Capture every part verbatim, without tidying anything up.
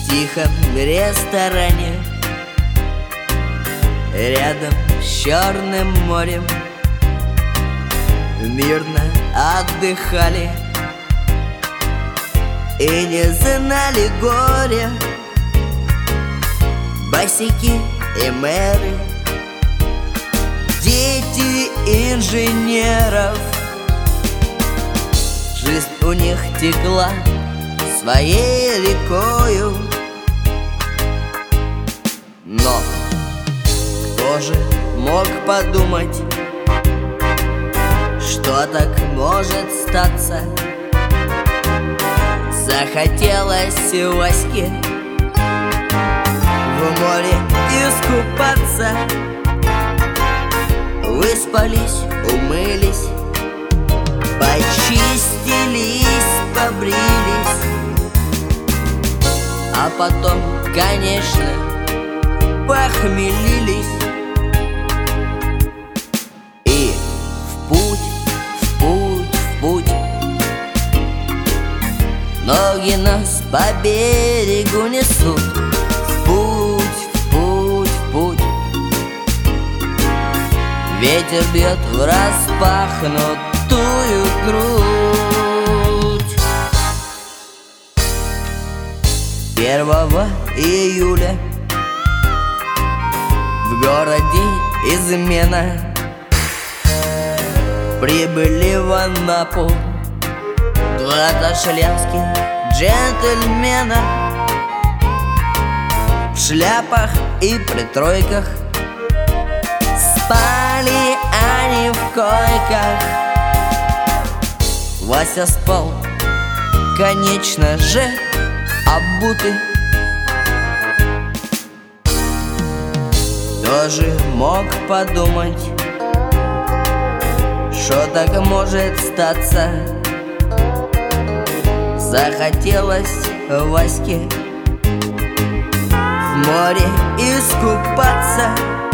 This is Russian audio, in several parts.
тихом ресторане рядом с Черным морем мирно отдыхали и не знали горя босяки и мэры, дети инженеров. Жизнь у них текла своей рекою, но кто же мог подумать, что так может статься? Захотелось Ваське в море искупаться. Выспались, умылись, почистились, побрились, а потом, конечно, похмелились. И в путь, в путь, в путь. Ноги нас по берегу несут. В путь, в путь, в путь. Ветер бьет в распахнутую грудь. Первого июля в городе измена прибыли в Анапу два ташлянских джентльмена в шляпах и при тройках. Спали они в койках. Вася спал, конечно же, обутый. Кто же мог подумать, что так может статься? Захотелось Ваське в море искупаться.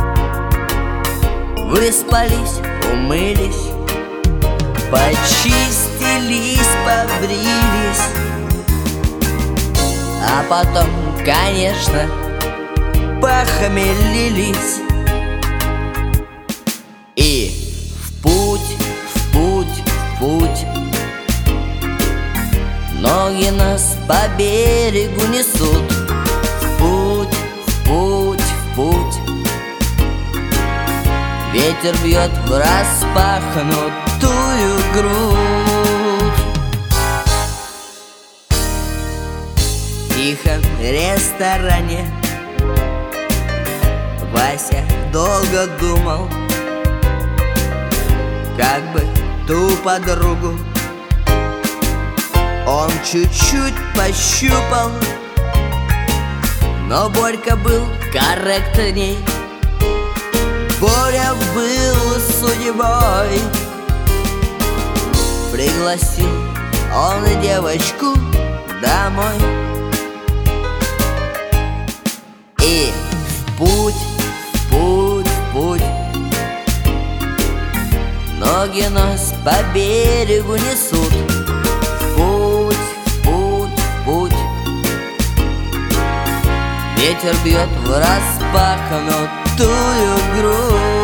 Выспались, умылись, почистились, побрились, а потом, конечно, похмелились. И в путь, в путь, в путь. Ноги нас по берегу несут. В путь, в путь, в путь. Ветер бьет в распахнутую грудь. В тихом ресторане Вася долго думал, как бы ту подругу он чуть-чуть пощупал, но Борька был корректней. Боря был судьбой. Пригласил он девочку домой. И в путь, в путь, в путь. Ноги нас по берегу несут. В путь, в путь, в путь. Ветер бьет в распахнутую грудь.